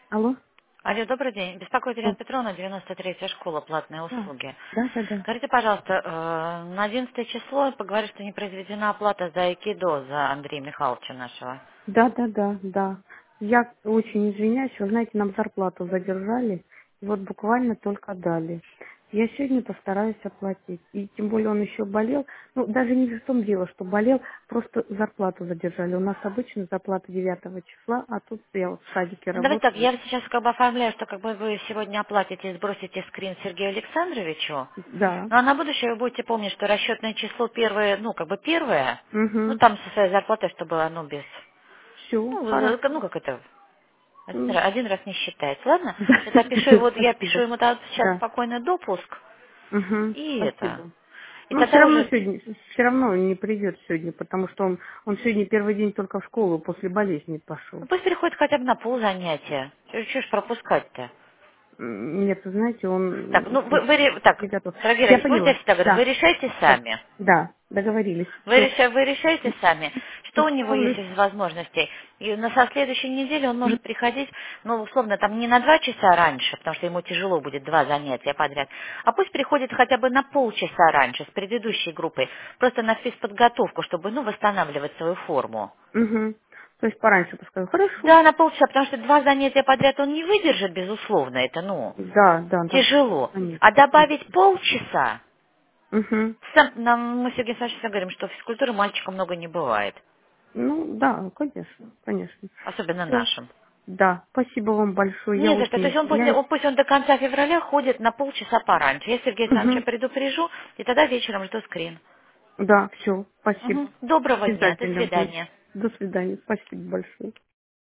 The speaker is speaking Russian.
Алло? Алло, добрый день. Беспокоит О, Елена Петровна, 93-я школа, платные да, услуги. да, да, да. Скажите, пожалуйста, на 11 число поговорили, что не произведена оплата за айкидо, за Андрея Михайловича нашего. Да, да, да, да. Я очень извиняюсь, вы знаете, нам зарплату задержали, и вот буквально только дали. Я сегодня постараюсь оплатить. И тем более он еще болел. Ну, даже не в том дело, что болел, просто зарплату задержали. У нас обычно зарплата 9 числа, а тут я вот в садике Ну, давайте так, работаю. я сейчас как бы оформляю, что как бы вы сегодня оплатите и сбросите скрин Сергею Александровичу. Да. Ну, а на будущее вы будете помнить, что расчетное число первое, ну, как бы первое, ну, Угу. там со своей зарплатой, чтобы оно без, Все, ну, ну, хорошо. как это, М. один раз не считается. Ладно? Да, Это пишу, вот я пишу спасибо. ему сейчас Да. спокойный допуск, Угу. и это. Спасибо. И Ну, все тогда равно уже, сегодня, все равно он не придет сегодня, потому что он сегодня первый день только в школу после болезни пошел. ну пусть переходит хотя бы на пол занятия. Чего ж пропускать-то? Нет, вы знаете, Так, он ну так, не готов. дорогие Я родители, помните, я поняла. всегда говорю, вы Да, решайте да, сами. да, договорились. Вы, Все. вы решайте сами, что у него есть Исправлюсь. из возможностей. И со следующей недели он может приходить, ну, условно, там не на 2 часа раньше, потому что ему тяжело будет 2 занятия подряд, а пусть приходит хотя бы на полчаса раньше с предыдущей группой, просто на физподготовку, чтобы, ну, восстанавливать свою форму. Угу. То есть пораньше подскажу. Хорошо. Да, на полчаса, потому что 2 занятия подряд он не выдержит, безусловно, это, ну, Да, да, да. тяжело. А Конечно, добавить конечно. полчаса, Угу. мы с Сергеем Александровичем говорим, что физкультуры мальчика много не бывает, Ну, да, конечно, конечно. особенно Все. нашим. Да, спасибо вам большое. Я Не за что. То очень есть извиняюсь. пусть он до конца февраля ходит на полчаса пораньше. Я Сергея Александровича Угу. предупрежу, и тогда вечером жду скрин. Да, все, Мгм. спасибо. Доброго дня. До Обязательно будет. свидания. До свидания. Спасибо большое.